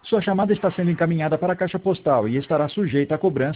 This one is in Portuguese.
Sua chamada está sendo encaminhada para a caixa postal e estará sujeita a cobrança